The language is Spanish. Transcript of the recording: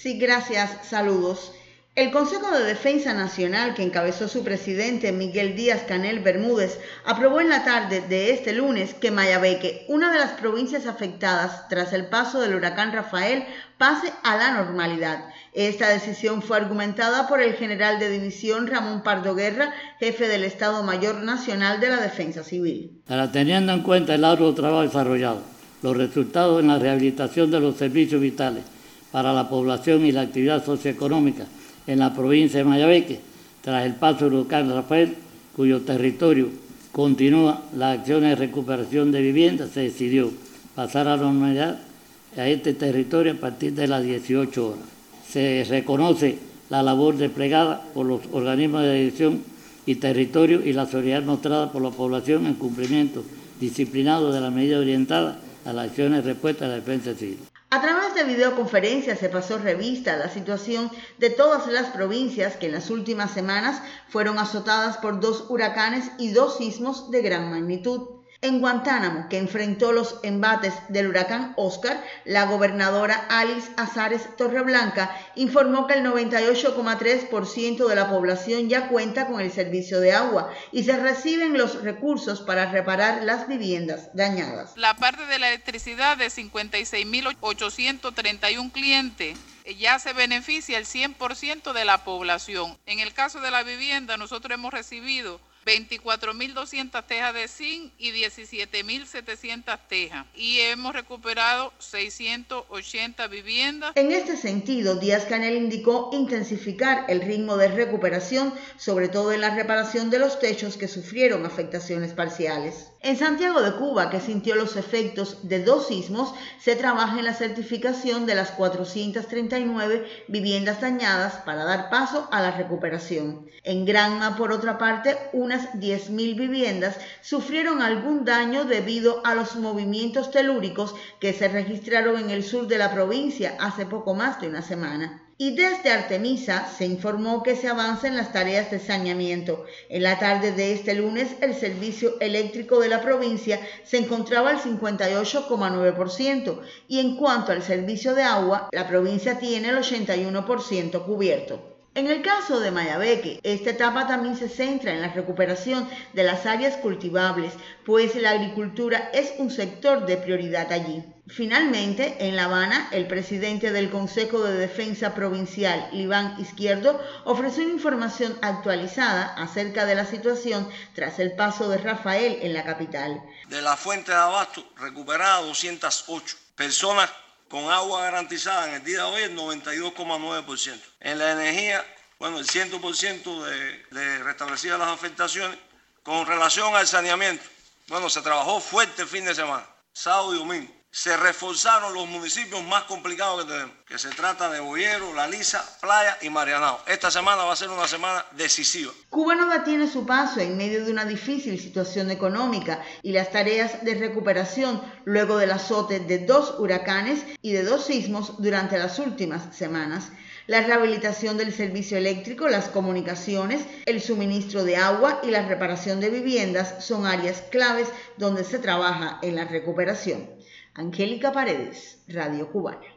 Sí, gracias. Saludos. El Consejo de Defensa Nacional, que encabezó su presidente Miguel Díaz-Canel Bermúdez, aprobó en la tarde de este lunes que Mayabeque, una de las provincias afectadas tras el paso del huracán Rafael, pase a la normalidad. Esta decisión fue argumentada por el general de división Ramón Pardo Guerra, jefe del Estado Mayor Nacional de la Defensa Civil. Teniendo en cuenta el arduo trabajo desarrollado, los resultados en la rehabilitación de los servicios vitales para la población y la actividad socioeconómica en la provincia de Mayabeque, tras el paso del huracán Rafael, cuyo territorio continúa las acciones de recuperación de viviendas, se decidió pasar a la normalidad a este territorio a partir de las 18 horas. Se reconoce la labor desplegada por los organismos de dirección y territorio y la solidaridad mostrada por la población en cumplimiento disciplinado de las medidas orientadas a las acciones de respuesta a la defensa civil. A través de videoconferencia se pasó revista a la situación de todas las provincias que en las últimas semanas fueron azotadas por 2 huracanes y 2 sismos de gran magnitud. En Guantánamo, que enfrentó los embates del huracán Oscar, la gobernadora Alice Azares Torreblanca informó que el 98,3% de la población ya cuenta con el servicio de agua y se reciben los recursos para reparar las viviendas dañadas. La parte de la electricidad de 56.831 clientes ya se beneficia el 100% de la población. En el caso de la vivienda, nosotros hemos recibido 24.200 tejas de zinc y 17.700 tejas y hemos recuperado 680 viviendas. En este sentido, Díaz-Canel indicó intensificar el ritmo de recuperación, sobre todo en la reparación de los techos que sufrieron afectaciones parciales. En Santiago de Cuba, que sintió los efectos de 2 sismos, se trabaja en la certificación de las 439 viviendas dañadas para dar paso a la recuperación. En Granma, por otra parte, unas 10.000 viviendas sufrieron algún daño debido a los movimientos telúricos que se registraron en el sur de la provincia hace poco más de una semana. Y desde Artemisa se informó que se avanza en las tareas de saneamiento. En la tarde de este lunes, el servicio eléctrico de la provincia se encontraba al 58,9% y en cuanto al servicio de agua, la provincia tiene el 81% cubierto. En el caso de Mayabeque, esta etapa también se centra en la recuperación de las áreas cultivables, pues la agricultura es un sector de prioridad allí. Finalmente, en La Habana, el presidente del Consejo de Defensa Provincial, Libán Izquierdo, ofreció una información actualizada acerca de la situación tras el paso de Rafael en la capital. De la fuente de abasto recuperada 208 personas con agua garantizada en el día de hoy el 92,9%. En la energía, el 100% de restablecidas las afectaciones. Con relación al saneamiento, se trabajó fuerte el fin de semana, sábado y domingo. Se reforzaron los municipios más complicados que tenemos, que se trata de Boyero, La Lisa, Playa y Marianao. Esta semana va a ser una semana decisiva. Cuba no detiene su paso en medio de una difícil situación económica y las tareas de recuperación luego del azote de 2 huracanes y de 2 sismos durante las últimas semanas. La rehabilitación del servicio eléctrico, las comunicaciones, el suministro de agua y la reparación de viviendas son áreas claves donde se trabaja en la recuperación. Angélica Paredes, Radio Cubana.